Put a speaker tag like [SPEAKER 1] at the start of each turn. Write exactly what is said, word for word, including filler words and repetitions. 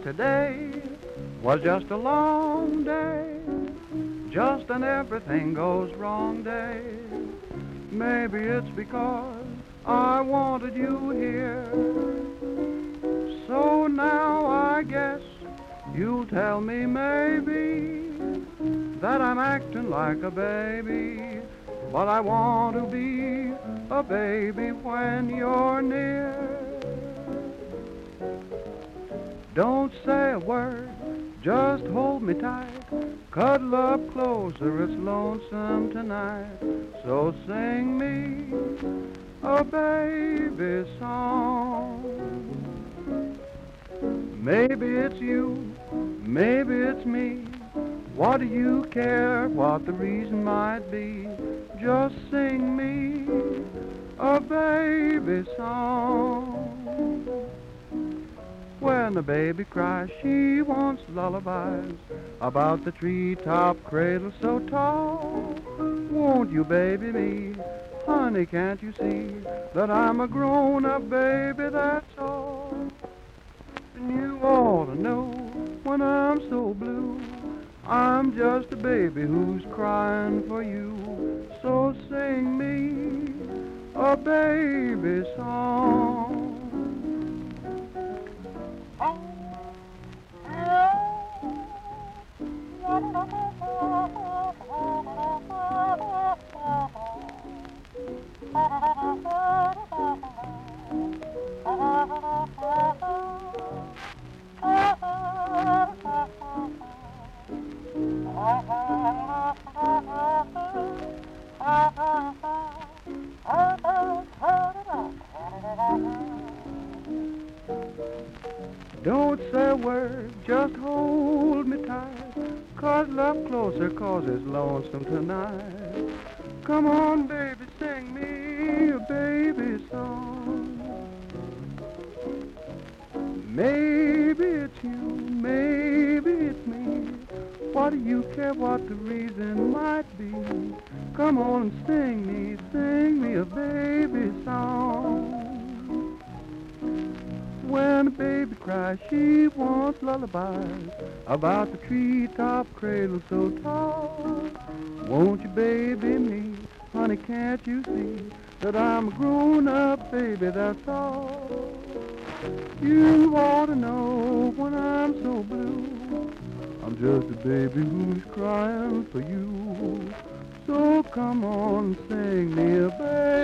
[SPEAKER 1] today was just a long day, just an everything goes wrong day. Maybe it's because I wanted you here. So now I guess you'll tell me maybe that I'm acting like a baby, but I want to be a baby when you're near. Don't say a word, just hold me tight, cuddle up closer, it's lonesome tonight. So sing me a baby song. Maybe it's you, maybe it's me. What do you care what the reason might be? Just sing me a baby song. When the baby cries, she wants lullabies about the treetop cradle so tall. Won't you baby me? Honey, can't you see that I'm a grown-up baby, that's all. And you ought to know when I'm so blue, I'm just a baby who's crying for you. So sing me a baby song. Don't say a word, just hold me tight, cuddle up closer, 'cause it's lonesome tonight. Come on, baby, sing me a baby song. Maybe it's you, maybe it's me. What do you care what the reason might be? Come on and sing me, sing me a baby song. When a baby cries, she wants lullabies about the treetop cradle so tall. Won't you baby me? Honey, can't you see that I'm a grown-up baby, that's all. You ought to know when I'm so blue, I'm just a baby who's crying for you. So come on, sing me a baby